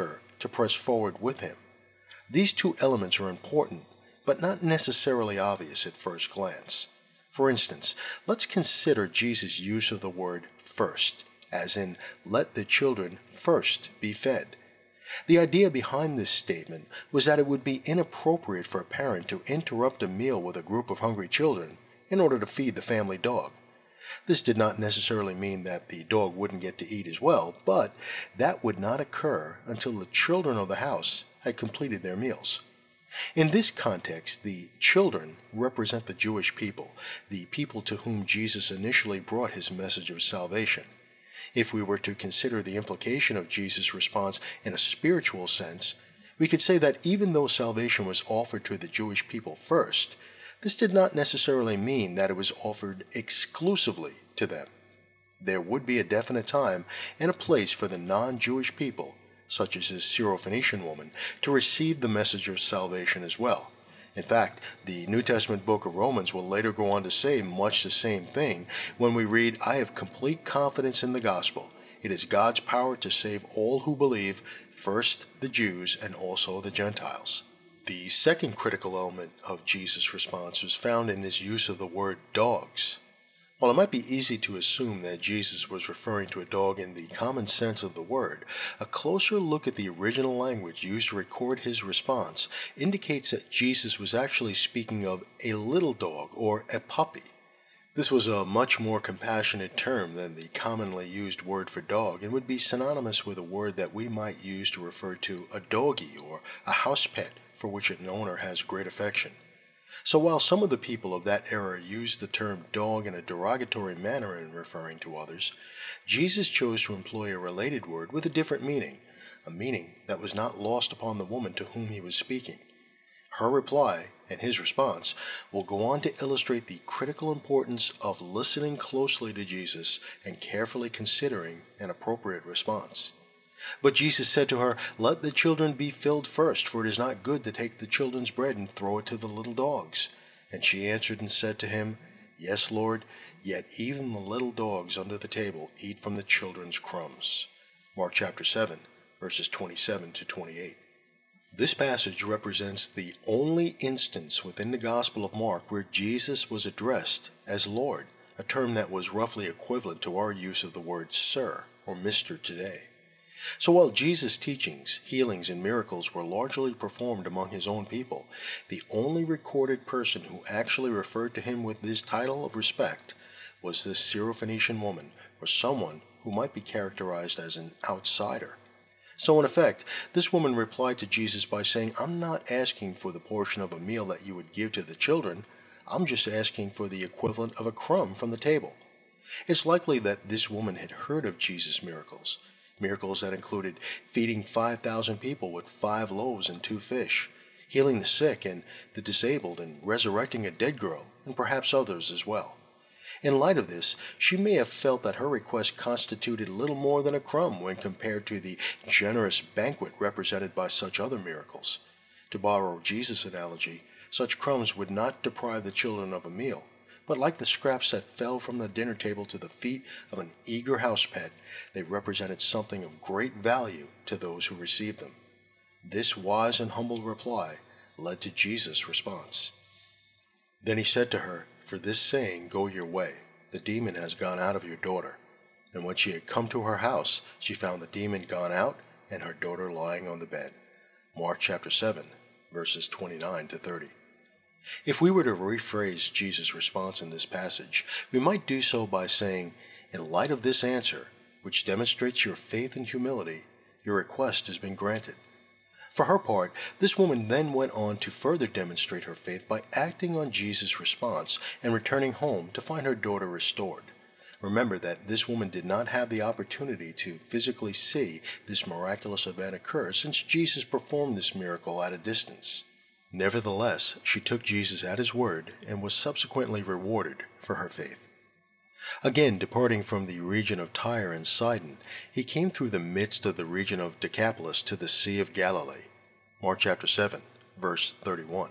to press forward with him. These two elements are important, but not necessarily obvious at first glance. For instance, let's consider Jesus' use of the word first, as in, let the children first be fed. The idea behind this statement was that it would be inappropriate for a parent to interrupt a meal with a group of hungry children in order to feed the family dog. This did not necessarily mean that the dog wouldn't get to eat as well, but that would not occur until the children of the house had completed their meals. In this context, the children represent the Jewish people, the people to whom Jesus initially brought his message of salvation. If we were to consider the implication of Jesus' response in a spiritual sense, we could say that even though salvation was offered to the Jewish people first, this did not necessarily mean that it was offered exclusively to them. There would be a definite time and a place for the non-Jewish people, such as this Syrophoenician woman, to receive the message of salvation as well. In fact, the New Testament book of Romans will later go on to say much the same thing when we read, I have complete confidence in the gospel. It is God's power to save all who believe, first the Jews and also the Gentiles. The second critical element of Jesus' response was found in his use of the word dogs. While it might be easy to assume that Jesus was referring to a dog in the common sense of the word, a closer look at the original language used to record his response indicates that Jesus was actually speaking of a little dog or a puppy. This was a much more compassionate term than the commonly used word for dog and would be synonymous with a word that we might use to refer to a doggie or a house pet for which an owner has great affection. So while some of the people of that era used the term dog in a derogatory manner in referring to others, Jesus chose to employ a related word with a different meaning, a meaning that was not lost upon the woman to whom he was speaking. Her reply, and his response, will go on to illustrate the critical importance of listening closely to Jesus and carefully considering an appropriate response. But Jesus said to her, Let the children be filled first, for it is not good to take the children's bread and throw it to the little dogs. And she answered and said to him, Yes, Lord, yet even the little dogs under the table eat from the children's crumbs. Mark chapter seven, verses twenty-seven to twenty-eight. This passage represents the only instance within the Gospel of Mark where Jesus was addressed as Lord, a term that was roughly equivalent to our use of the word Sir or Mister today. So while Jesus' teachings, healings, and miracles were largely performed among his own people, the only recorded person who actually referred to him with this title of respect was this Syrophoenician woman, or someone who might be characterized as an outsider. So in effect, this woman replied to Jesus by saying, I'm not asking for the portion of a meal that you would give to the children, I'm just asking for the equivalent of a crumb from the table. It's likely that this woman had heard of Jesus' miracles, miracles that included feeding five thousand people with five loaves and two fish, healing the sick and the disabled, and resurrecting a dead girl, and perhaps others as well. In light of this, she may have felt that her request constituted little more than a crumb when compared to the generous banquet represented by such other miracles. To borrow Jesus' analogy, such crumbs would not deprive the children of a meal, but like the scraps that fell from the dinner table to the feet of an eager house pet, they represented something of great value to those who received them. This wise and humble reply led to Jesus' response. Then he said to her, For this saying, go your way, the demon has gone out of your daughter. And when she had come to her house, she found the demon gone out and her daughter lying on the bed. Mark chapter seven, verses twenty-nine to thirty. If we were to rephrase Jesus' response in this passage, we might do so by saying, in light of this answer, which demonstrates your faith and humility, your request has been granted. For her part, this woman then went on to further demonstrate her faith by acting on Jesus' response and returning home to find her daughter restored. Remember that this woman did not have the opportunity to physically see this miraculous event occur since Jesus performed this miracle at a distance. Nevertheless, she took Jesus at his word and was subsequently rewarded for her faith. Again, departing from the region of Tyre and Sidon, he came through the midst of the region of Decapolis to the Sea of Galilee. Mark chapter seven, verse thirty-one.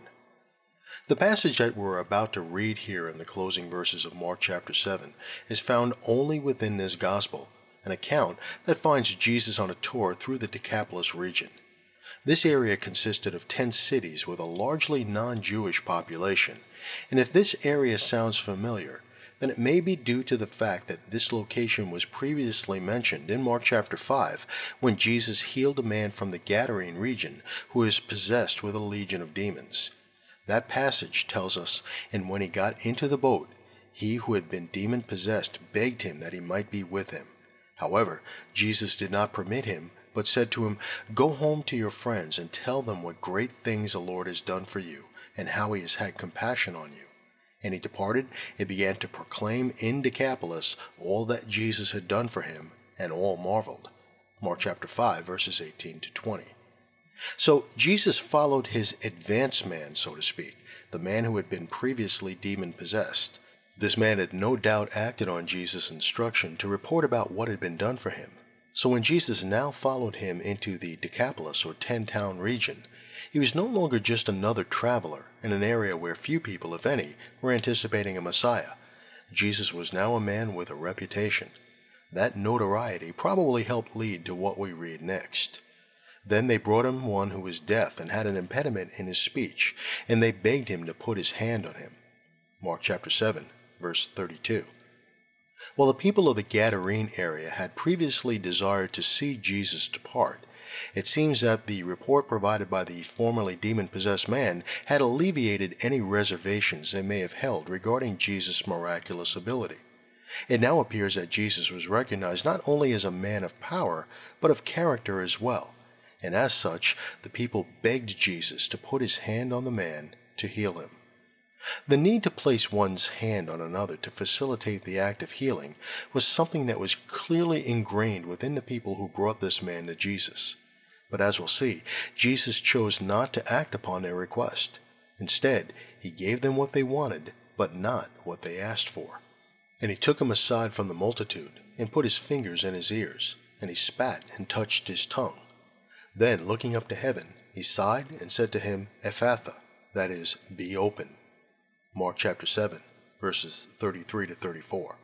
The passage that we're about to read here in the closing verses of Mark chapter seven is found only within this gospel, an account that finds Jesus on a tour through the Decapolis region. This area consisted of ten cities with a largely non-Jewish population, and if this area sounds familiar, then it may be due to the fact that this location was previously mentioned in Mark chapter five when Jesus healed a man from the Gadarene region who was possessed with a legion of demons. That passage tells us, and when he got into the boat, he who had been demon-possessed begged him that he might be with him. However, Jesus did not permit him, but said to him, "Go home to your friends and tell them what great things the Lord has done for you, and how he has had compassion on you." And he departed and began to proclaim in Decapolis all that Jesus had done for him, and all marveled. Mark chapter five, verses eighteen to twenty. So Jesus followed his advance man, so to speak, the man who had been previously demon-possessed. This man had no doubt acted on Jesus' instruction to report about what had been done for him. So when Jesus now followed him into the Decapolis or ten-town region, he was no longer just another traveler in an area where few people, if any, were anticipating a Messiah. Jesus was now a man with a reputation. That notoriety probably helped lead to what we read next. Then they brought him one who was deaf and had an impediment in his speech, and they begged him to put his hand on him. Mark chapter seven, verse thirty-two. While the people of the Gadarene area had previously desired to see Jesus depart, it seems that the report provided by the formerly demon-possessed man had alleviated any reservations they may have held regarding Jesus' miraculous ability. It now appears that Jesus was recognized not only as a man of power, but of character as well, and as such, the people begged Jesus to put his hand on the man to heal him. The need to place one's hand on another to facilitate the act of healing was something that was clearly ingrained within the people who brought this man to Jesus. But as we'll see, Jesus chose not to act upon their request. Instead, he gave them what they wanted, but not what they asked for. And he took him aside from the multitude, and put his fingers in his ears, and he spat and touched his tongue. Then, looking up to heaven, he sighed and said to him, "Ephphatha," that is, "be open." Mark chapter seven, verses thirty-three to thirty-four.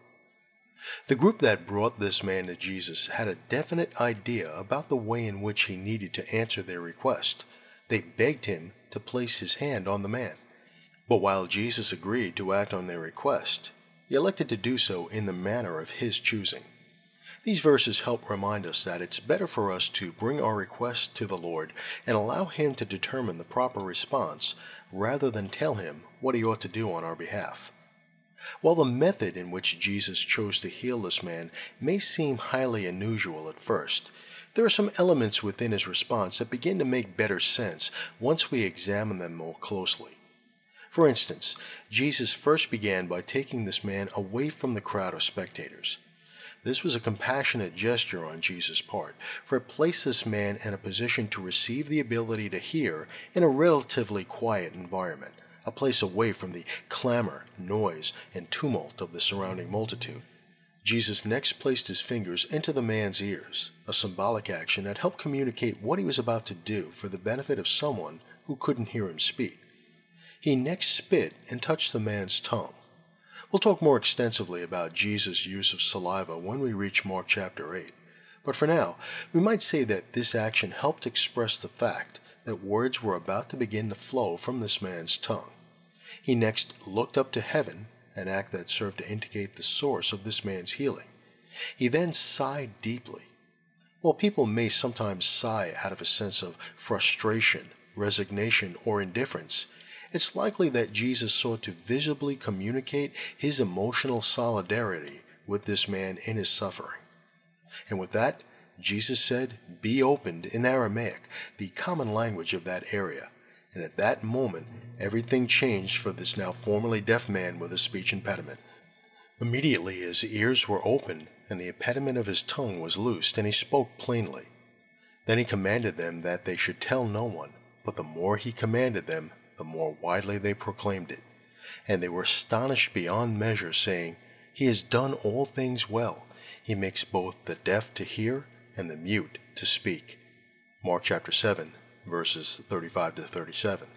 The group that brought this man to Jesus had a definite idea about the way in which he needed to answer their request. They begged him to place his hand on the man. But while Jesus agreed to act on their request, he elected to do so in the manner of his choosing. These verses help remind us that it's better for us to bring our requests to the Lord and allow him to determine the proper response rather than tell him what he ought to do on our behalf. While the method in which Jesus chose to heal this man may seem highly unusual at first, there are some elements within his response that begin to make better sense once we examine them more closely. For instance, Jesus first began by taking this man away from the crowd of spectators. This was a compassionate gesture on Jesus' part, for it placed this man in a position to receive the ability to hear in a relatively quiet environment, a place away from the clamor, noise, and tumult of the surrounding multitude. Jesus next placed his fingers into the man's ears, a symbolic action that helped communicate what he was about to do for the benefit of someone who couldn't hear him speak. He next spit and touched the man's tongue. We'll talk more extensively about Jesus' use of saliva when we reach Mark chapter eight, but for now, we might say that this action helped express the fact that words were about to begin to flow from this man's tongue. He next looked up to heaven, an act that served to indicate the source of this man's healing. He then sighed deeply. While people may sometimes sigh out of a sense of frustration, resignation, or indifference, it's likely that Jesus sought to visibly communicate his emotional solidarity with this man in his suffering. And with that, Jesus said, "Be opened," in Aramaic, the common language of that area. And at that moment, everything changed for this now formerly deaf man with a speech impediment. Immediately his ears were opened, and the impediment of his tongue was loosed, and he spoke plainly. Then he commanded them that they should tell no one, but the more he commanded them, the more widely they proclaimed it. And they were astonished beyond measure, saying, "He has done all things well. He makes both the deaf to hear and the mute to speak." Mark chapter seven, verses thirty-five to thirty-seven.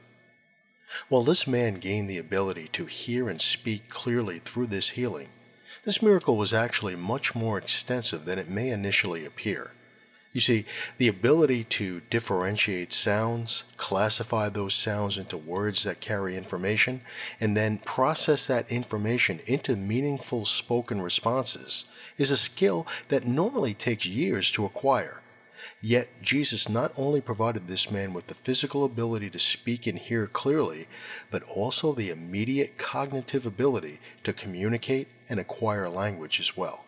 While this man gained the ability to hear and speak clearly through this healing, this miracle was actually much more extensive than it may initially appear. You see, the ability to differentiate sounds, classify those sounds into words that carry information, and then process that information into meaningful spoken responses is a skill that normally takes years to acquire. Yet Jesus not only provided this man with the physical ability to speak and hear clearly, but also the immediate cognitive ability to communicate and acquire language as well.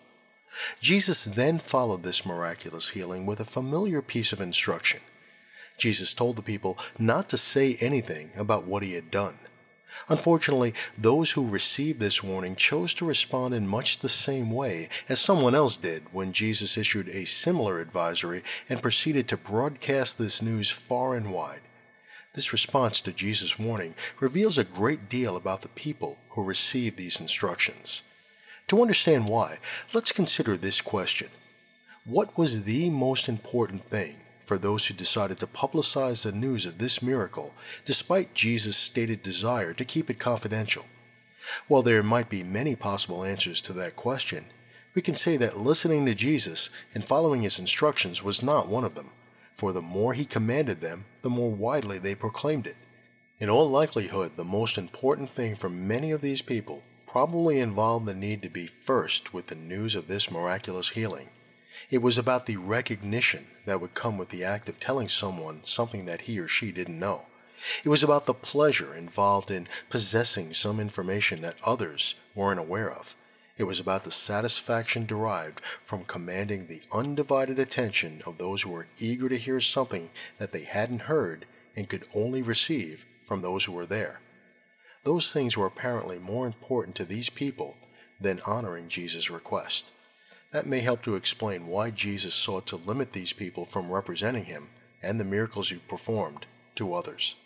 Jesus then followed this miraculous healing with a familiar piece of instruction. Jesus told the people not to say anything about what he had done. Unfortunately, those who received this warning chose to respond in much the same way as someone else did when Jesus issued a similar advisory and proceeded to broadcast this news far and wide. This response to Jesus' warning reveals a great deal about the people who received these instructions. To understand why, let's consider this question. What was the most important thing for those who decided to publicize the news of this miracle despite Jesus' stated desire to keep it confidential? While there might be many possible answers to that question, we can say that listening to Jesus and following his instructions was not one of them, for the more he commanded them, the more widely they proclaimed it. In all likelihood, the most important thing for many of these people probably involved the need to be first with the news of this miraculous healing. It was about the recognition that would come with the act of telling someone something that he or she didn't know. It was about the pleasure involved in possessing some information that others weren't aware of. It was about the satisfaction derived from commanding the undivided attention of those who were eager to hear something that they hadn't heard and could only receive from those who were there. Those things were apparently more important to these people than honoring Jesus' request. That may help to explain why Jesus sought to limit these people from representing him and the miracles he performed to others.